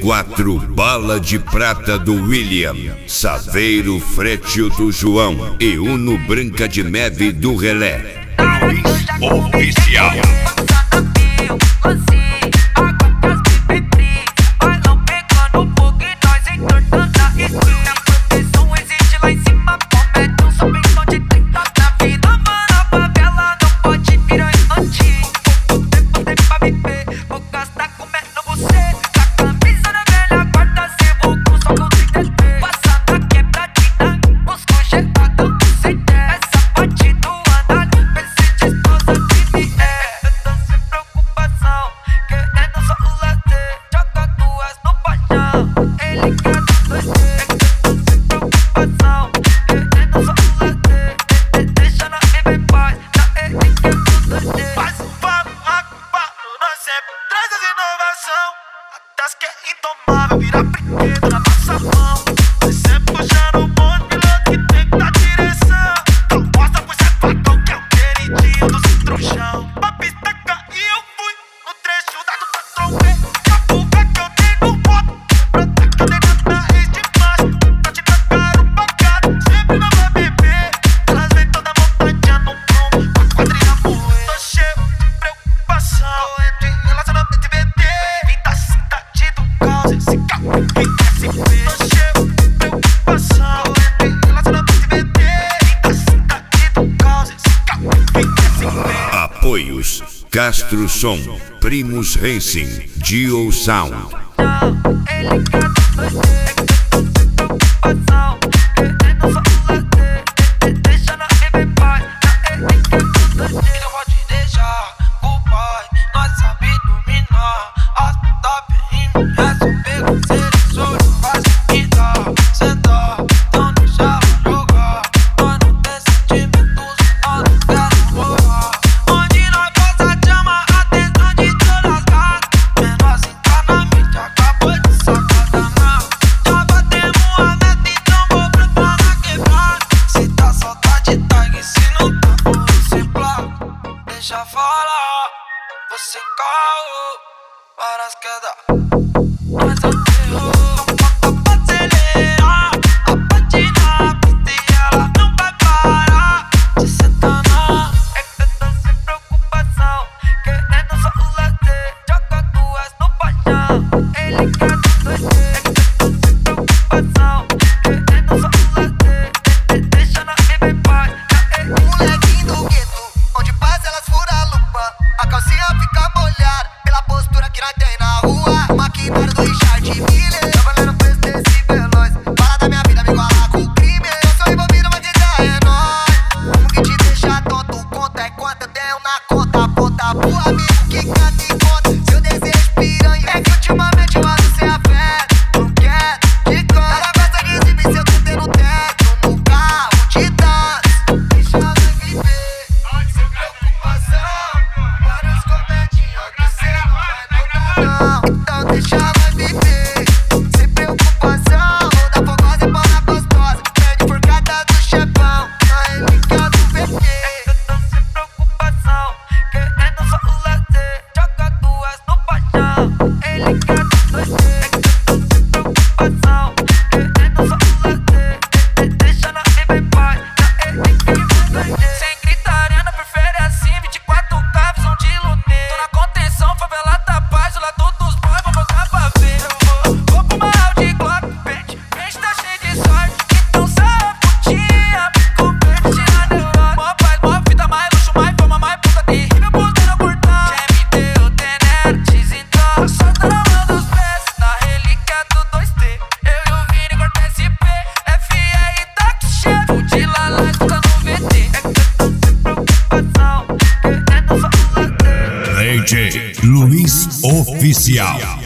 C4 Bala de Prata do William, Saveiro Frétil do João e Uno Branca de Neve do Relé. Luiz Oficial. Traz as inovação, atas que é intomável, vira brinquedo na nossa mão. Vai sempre puxando o bonde, piloto que tem que dar direção. Então mostra pro sapatão que é o queridinho do Citrochão. A pista caiu, eu fui no trecho da do patrão. Já fuga que eu tenho moto, brota que eu dei na raiz de macho. Tô te caro pagado, sempre não vai beber. Elas vêm toda montadinha no prumo, a quadrilha moer. Tô cheio de preocupação. Apoios: Castro Som, Primus Racing, Dio Sound. Deixa falar, você caiu, várias quedas, mas eu derrubo. Pra acelerar, a batida na pista e ela não vai parar de sentar na. É que eu tô sem preocupação, querendo só o lazer, joga duas no paixão. Ele quer dois, é que eu tô sem preocupação, querendo só o lazer, deixa na vida em paz. Molequinho do gueto, onde passa elas furam a lupa. A calcinha fica molhada pela postura que nós tem na rua. O maquinário do Richard Miller, tô valendo preço desse veloz. Fala da minha vida, me igualar com o crime. Eu sou envolvido, mas quem tá é nóis. Como que te deixa tonto, conta é quanto eu tenho na conta. Aponta pro amigo que canta e conta. Seu desejo piranha é que ultimamente eu ando sem a fé. Não quer de conta, ela gosta de exibir seu TT no teto, no carro de dança. Deixa ela viver. Sem preocupação, vários comedinhos que cê não vai notar não. Então deixa ela viver, sem preocupação. Da fogosa e bola gostosa, pede por cada do chefão, na relíquia do VT. Eu tô sem preocupação, querendo só o lazer, joga duas no paixão. Ele quer dois, eu tô sem preocupação, querendo só o lazer, deixa na vida em paz, na relíquia do VT. Sem gritaria, não prefere assim, 24K, visão de lunê. Tô na contenção, favela da paz, o lado dos boys, vou botar pra ver. Eu vou pro mal de Glock, pente tá cheio de sorte. Então sai putinha, com verde na neurose. Mó paz, mó vida, mais luxo, mais fama, mais puta terrível, podendo curtar. GMT, o Tenero, desentrou, solta na mão dos pés, na relíquia do 2T. Eu e o Vini, corta SP, FR, táxi, chefe, de Lala, escuta no VT. É que eu tô sem preocupação, querendo só o lazer. DJ Luiz Oficial.